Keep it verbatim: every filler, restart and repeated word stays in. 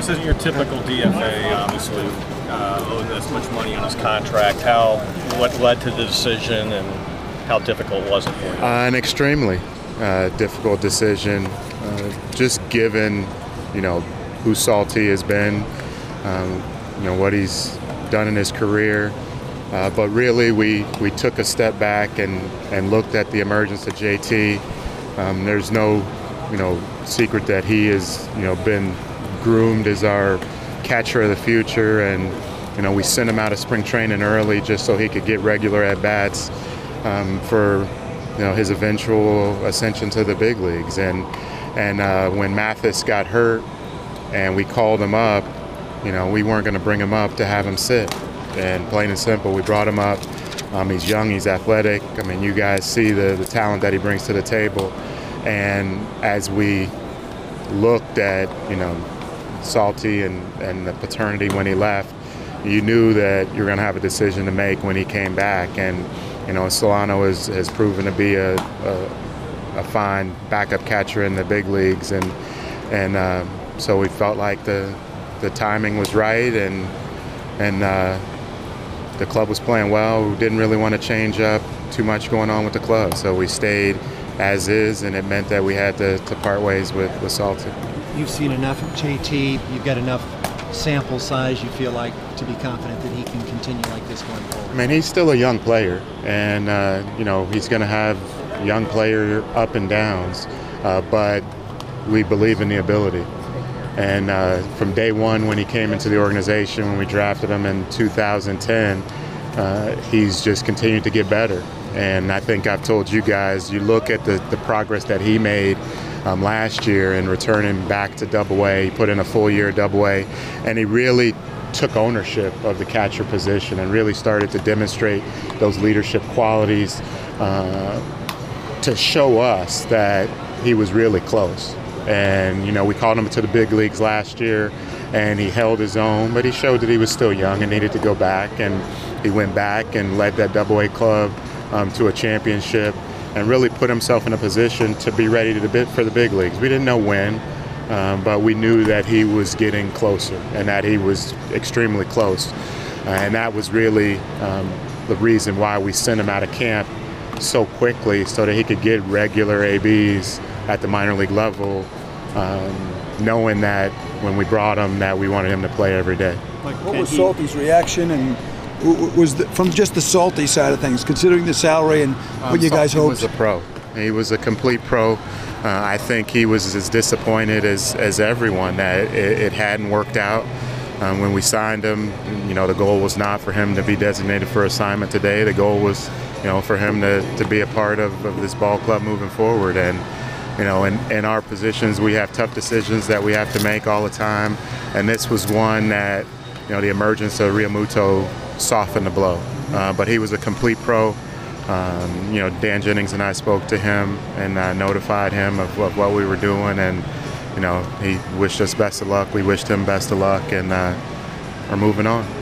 this isn't your typical D F A, obviously, uh, owing this much money on his contract. How, what led to the decision, and how difficult was it for you? Uh, an extremely uh, difficult decision, uh, just given, you know, who Salty has been, um, you know, what he's done in his career. Uh, but really, we, we took a step back and, and looked at the emergence of J T. Um, there's no, you know, secret that he has, you know, been groomed as our catcher of the future, and you know, we sent him out of spring training early just so he could get regular at bats um, for, you know, his eventual ascension to the big leagues. And and uh, when Mathis got hurt, and we called him up, you know, we weren't going to bring him up to have him sit. And plain and simple, we brought him up. Um, he's young, he's athletic. I mean, you guys see the, the talent that he brings to the table. And as we looked at, you know, Salty and, and the paternity when he left, you knew that you were going to have a decision to make when he came back. And, you know, Solano has, has proven to be a, a, a fine backup catcher in the big leagues. And, and uh, so we felt like the, the timing was right, and, and uh, the club was playing well. We didn't really want to change up too much going on with the club, so we stayed as is, and it meant that we had to, to part ways with, with Salty. You've seen enough of J T, you've got enough sample size, you feel like, to be confident that he can continue like this going forward? I mean, he's still a young player, and uh, you know, he's going to have young player up and downs, uh, but we believe in the ability. And uh, from day one when he came into the organization, when we drafted him in two thousand ten, uh, he's just continued to get better. And I think I've told you guys, you look at the, the progress that he made um, last year in returning back to Double A. He put in a full year Double A, and he really took ownership of the catcher position and really started to demonstrate those leadership qualities uh, to show us that he was really close. And, you know, we called him to the big leagues last year, and he held his own, but he showed that he was still young and needed to go back. And he went back and led that Double A club um, to a championship and really put himself in a position to be ready to bid for the big leagues. We didn't know when, um, but we knew that he was getting closer and that he was extremely close. Uh, and that was really um, the reason why we sent him out of camp so quickly, so that he could get regular A Bs at the minor league level, um, knowing that when we brought him that we wanted him to play every day. Like, what was Salty's reaction, and was the, from just the Salty side of things, considering the salary and what um, you guys hoped? He was a pro. He was a complete pro. Uh, I think he was as disappointed as, as everyone that it, it hadn't worked out. Um, when we signed him, you know, the goal was not for him to be designated for assignment today. The goal was, you know, for him to, to be a part of, of this ball club moving forward. And, you know, in, in our positions, we have tough decisions that we have to make all the time. And this was one that, you know, the emergence of Realmuto softened the blow. Uh, but he was a complete pro. Um, you know, Dan Jennings and I spoke to him and uh, notified him of, of what we were doing. And, you know, he wished us best of luck. We wished him best of luck, and uh, we're moving on.